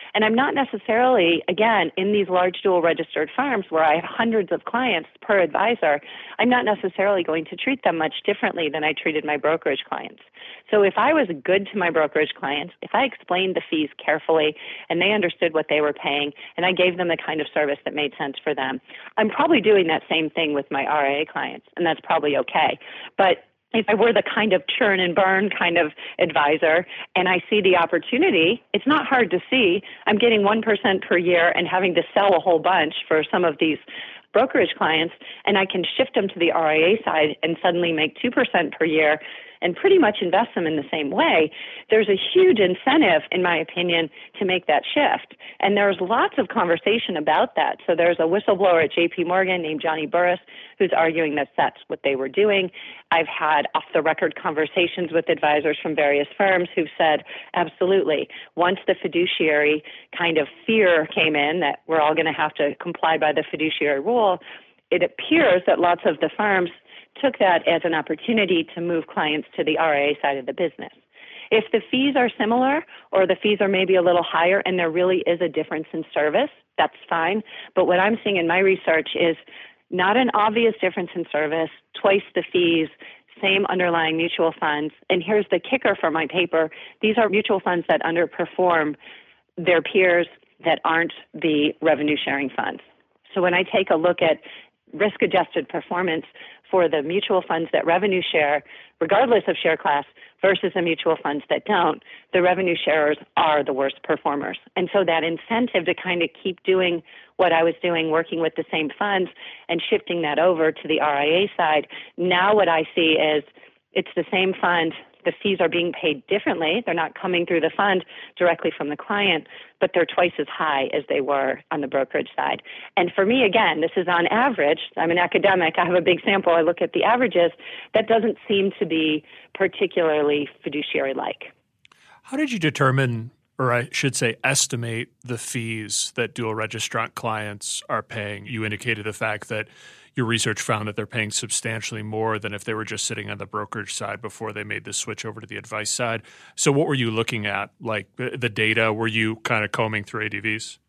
And I'm not necessarily, again, in these large dual registered firms where I have hundreds of clients per advisor, I'm not necessarily going to treat them much differently than I treated my brokerage clients. So if I was good to my brokerage clients, if I explained the fees carefully and they understood what they were paying and I gave them the kind of service that made sense for them, I'm probably doing that same thing with my R I A clients, and that's probably okay. But if I were the kind of churn and burn kind of advisor and I see the opportunity, it's not hard to see. I'm getting one percent per year and having to sell a whole bunch for some of these brokerage clients, and I can shift them to the R I A side and suddenly make two percent per year and pretty much invest them in the same way. There's a huge incentive, in my opinion, to make that shift. And there's lots of conversation about that. So there's a whistleblower at J P Morgan named Johnny Burris who's arguing that that's what they were doing. I've had off-the-record conversations with advisors from various firms who've said, absolutely, once the fiduciary kind of fear came in that we're all going to have to comply by the fiduciary rule, it appears that lots of the firms took that as an opportunity to move clients to the R I A side of the business. If the fees are similar or the fees are maybe a little higher and there really is a difference in service, that's fine. But what I'm seeing in my research is not an obvious difference in service, twice the fees, same underlying mutual funds. And here's the kicker for my paper. These are mutual funds that underperform their peers that aren't the revenue sharing funds. So when I take a look at risk-adjusted performance for the mutual funds that revenue share, regardless of share class, versus the mutual funds that don't, the revenue sharers are the worst performers. And so that incentive to kind of keep doing what I was doing, working with the same funds and shifting that over to the R I A side, now what I see is it's the same fund. The fees are being paid differently. They're not coming through the fund directly from the client, but they're twice as high as they were on the brokerage side. And for me, again, this is on average. I'm an academic. I have a big sample. I look at the averages. That doesn't seem to be particularly fiduciary-like. How did you determine, or I should say estimate, the fees that dual registrant clients are paying? You indicated the fact that your research found that they're paying substantially more than if they were just sitting on the brokerage side before they made the switch over to the advice side. So what were you looking at, like the data? Were you kind of combing through A D Vs?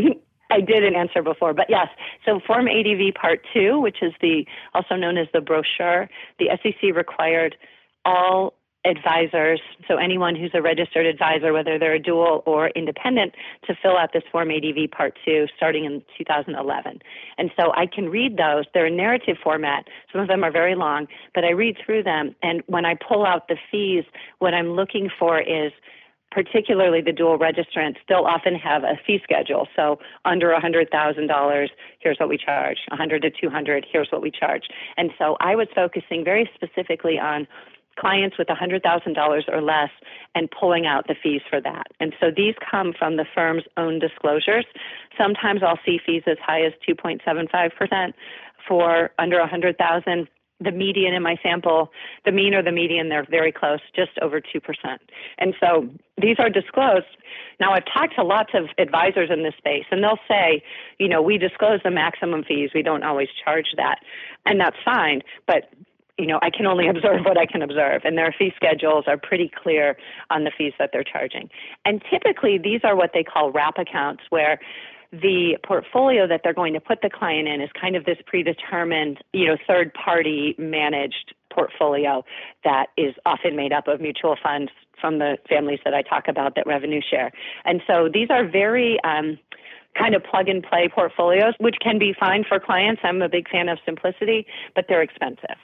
I didn't answer before, but yes. So Form A D V Part two, which is the also known as the brochure, the S E C required all advisors, so anyone who's a registered advisor, whether they're a dual or independent, to fill out this Form A D V Part two starting in two thousand eleven. And so I can read those. They're in narrative format. Some of them are very long, but I read through them. And when I pull out the fees, what I'm looking for is particularly the dual registrants still often have a fee schedule. So under one hundred thousand dollars, here's what we charge. one hundred to two hundred, here's what we charge. And so I was focusing very specifically on clients with one hundred thousand dollars or less and pulling out the fees for that. And so these come from the firm's own disclosures. Sometimes I'll see fees as high as two point seven five percent for under one hundred thousand dollars. The median in my sample, the mean or the median, they're very close, just over two percent. And so these are disclosed. Now, I've talked to lots of advisors in this space, and they'll say, you know, we disclose the maximum fees. We don't always charge that. And that's fine. But you know, I can only observe what I can observe, and their fee schedules are pretty clear on the fees that they're charging. And typically, these are what they call wrap accounts, where the portfolio that they're going to put the client in is kind of this predetermined, you know, third-party managed portfolio that is often made up of mutual funds from the families that I talk about that revenue share. And so these are very um, kind of plug-and-play portfolios, which can be fine for clients. I'm a big fan of simplicity, but they're expensive.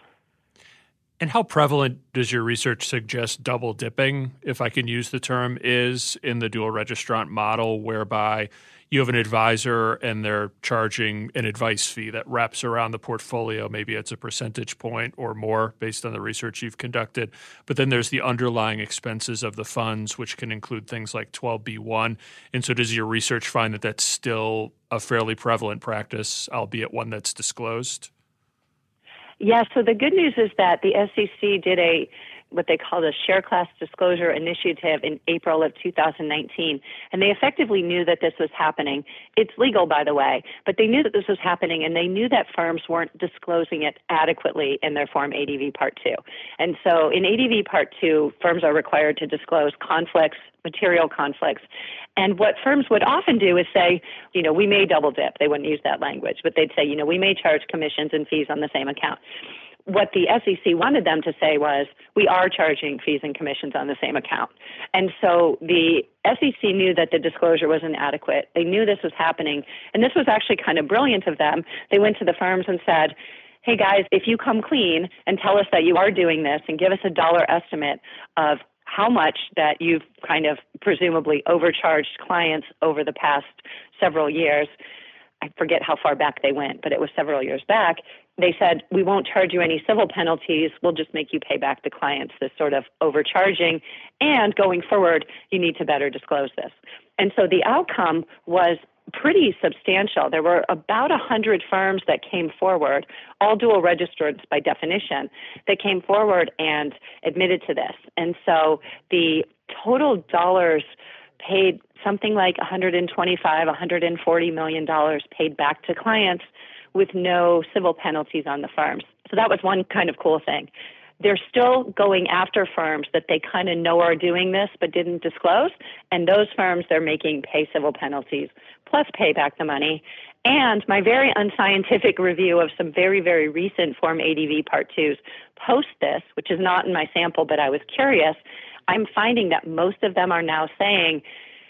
And how prevalent does your research suggest double dipping, if I can use the term, is in the dual registrant model, whereby you have an advisor and they're charging an advice fee that wraps around the portfolio? Maybe it's a percentage point or more based on the research you've conducted. But then there's the underlying expenses of the funds, which can include things like twelve B one. And so does your research find that that's still a fairly prevalent practice, albeit one that's disclosed? Yeah, so the good news is that the S E C did a what they called a share class disclosure initiative in April of two thousand nineteen. And they effectively knew that this was happening. It's legal, by the way, but they knew that this was happening, and they knew that firms weren't disclosing it adequately in their Form A D V Part two. And so in A D V Part two, firms are required to disclose conflicts, material conflicts. And what firms would often do is say, you know, we may double dip. They wouldn't use that language, but they'd say, you know, we may charge commissions and fees on the same account. What the S E C wanted them to say was, we are charging fees and commissions on the same account. And so the S E C knew that the disclosure was inadequate. They knew this was happening. And this was actually kind of brilliant of them. They went to the firms and said, hey, guys, if you come clean and tell us that you are doing this and give us a dollar estimate of how much that you've kind of presumably overcharged clients over the past several years, I forget how far back they went, but it was several years back, they said, we won't charge you any civil penalties. We'll just make you pay back the clients this sort of overcharging. And going forward, you need to better disclose this. And so the outcome was pretty substantial. There were about one hundred firms that came forward, all dual registrants by definition, that came forward and admitted to this. And so the total dollars paid, something like one hundred twenty-five, one hundred forty million dollars paid back to clients with no civil penalties on the firms. So that was one kind of cool thing. They're still going after firms that they kind of know are doing this but didn't disclose, and those firms they're making pay civil penalties plus pay back the money. And my very unscientific review of some very, very recent Form A D V Part twos post this, which is not in my sample, but I was curious, I'm finding that most of them are now saying,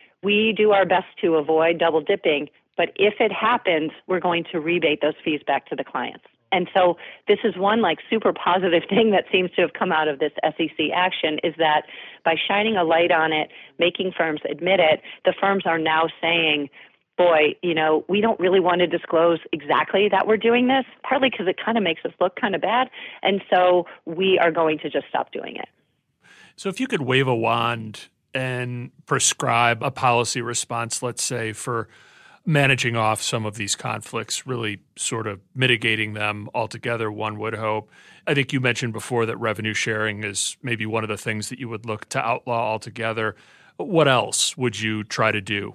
we do our best to avoid double dipping, but if it happens, we're going to rebate those fees back to the clients. And so this is one like super positive thing that seems to have come out of this S E C action, is that by shining a light on it, making firms admit it, the firms are now saying, boy, you know, we don't really want to disclose exactly that we're doing this, partly because it kind of makes us look kind of bad. And so we are going to just stop doing it. So if you could wave a wand and prescribe a policy response, let's say, for managing off some of these conflicts, really sort of mitigating them altogether, one would hope. I think you mentioned before that revenue sharing is maybe one of the things that you would look to outlaw altogether. What else would you try to do?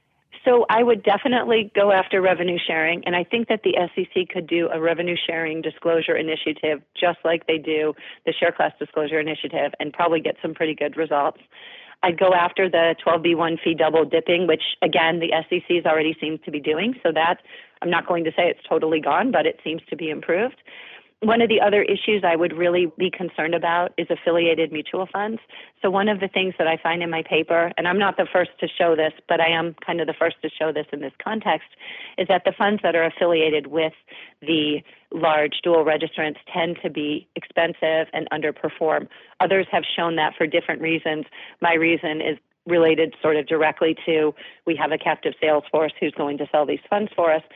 So I would definitely go after revenue sharing, and I think that the S E C could do a revenue sharing disclosure initiative just like they do the share class disclosure initiative and probably get some pretty good results. I'd go after the twelve B one fee double dipping, which, again, the S E C has already seems to be doing. So that, I'm not going to say it's totally gone, but it seems to be improved. One of the other issues I would really be concerned about is affiliated mutual funds. So one of the things that I find in my paper, and I'm not the first to show this, but I am kind of the first to show this in this context, is that the funds that are affiliated with the large dual registrants tend to be expensive and underperform. Others have shown that for different reasons. My reason is related sort of directly to, we have a captive sales force who's going to sell these funds for us.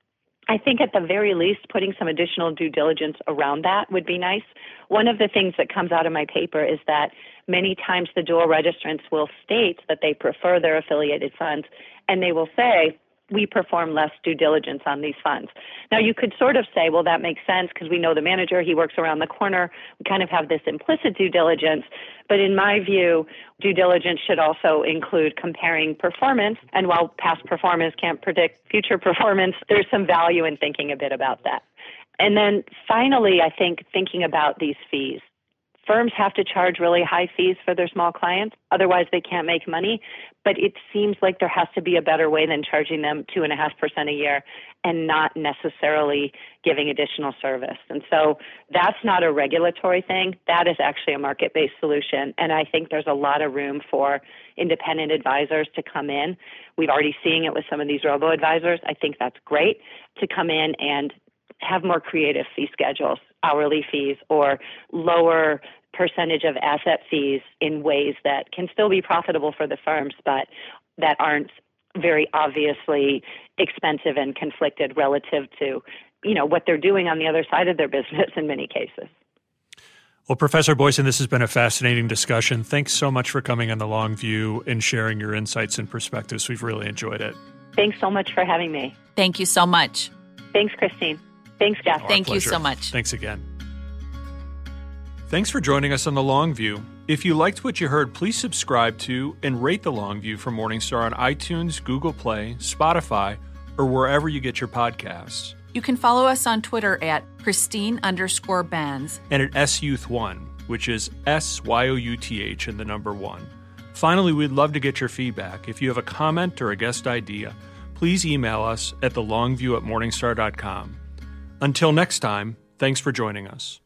I think at the very least, putting some additional due diligence around that would be nice. One of the things that comes out of my paper is that many times the dual registrants will state that they prefer their affiliated funds, and they will say, we perform less due diligence on these funds. Now, you could sort of say, well, that makes sense because we know the manager, he works around the corner. We kind of have this implicit due diligence. But in my view, due diligence should also include comparing performance. And while past performance can't predict future performance, there's some value in thinking a bit about that. And then finally, I think thinking about these fees. Firms have to charge really high fees for their small clients. Otherwise, they can't make money. But it seems like there has to be a better way than charging them two point five percent a year and not necessarily giving additional service. And so that's not a regulatory thing. That is actually a market-based solution. And I think there's a lot of room for independent advisors to come in. We've already seen it with some of these robo-advisors. I think that's great to come in and have more creative fee schedules, hourly fees, or lower percentage of asset fees in ways that can still be profitable for the firms, but that aren't very obviously expensive and conflicted relative to, you know, what they're doing on the other side of their business in many cases. Well, Professor Boyson, this has been a fascinating discussion. Thanks so much for coming on The Long View and sharing your insights and perspectives. We've really enjoyed it. Thanks so much for having me. Thank you so much. Thanks, Christine. Thanks, Jeff. Our Thank pleasure. you so much. Thanks again. Thanks for joining us on The Long View. If you liked what you heard, please subscribe to and rate The Long View from Morningstar on iTunes, Google Play, Spotify, or wherever you get your podcasts. You can follow us on Twitter at Christine underscore Benz. And at S Youth One, which is S Y O U T H and the number one. Finally, we'd love to get your feedback. If you have a comment or a guest idea, please email us at thelongview at morningstar dot com. Until next time, thanks for joining us.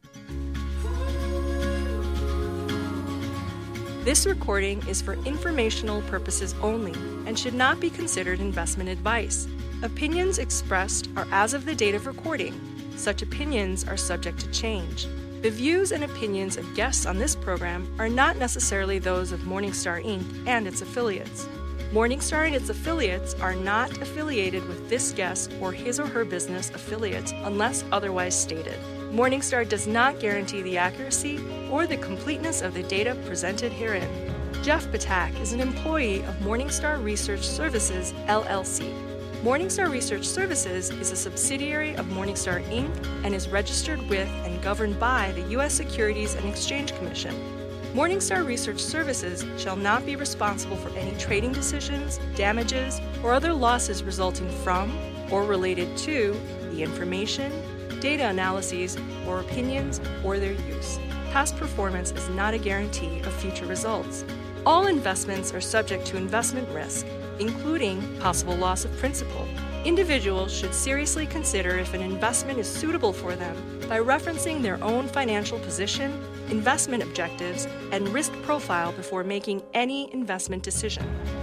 This recording is for informational purposes only and should not be considered investment advice. Opinions expressed are as of the date of recording. Such opinions are subject to change. The views and opinions of guests on this program are not necessarily those of Morningstar Incorporated and its affiliates. Morningstar and its affiliates are not affiliated with this guest or his or her business affiliates unless otherwise stated. Morningstar does not guarantee the accuracy or the completeness of the data presented herein. Jeff Patak is an employee of Morningstar Research Services, L L C. Morningstar Research Services is a subsidiary of Morningstar Incorporated and is registered with and governed by the U S Securities and Exchange Commission. Morningstar Research Services shall not be responsible for any trading decisions, damages, or other losses resulting from or related to the information, data analyses, or opinions, or their use. Past performance is not a guarantee of future results. All investments are subject to investment risk, including possible loss of principal. Individuals should seriously consider if an investment is suitable for them by referencing their own financial position, investment objectives, and risk profile before making any investment decision.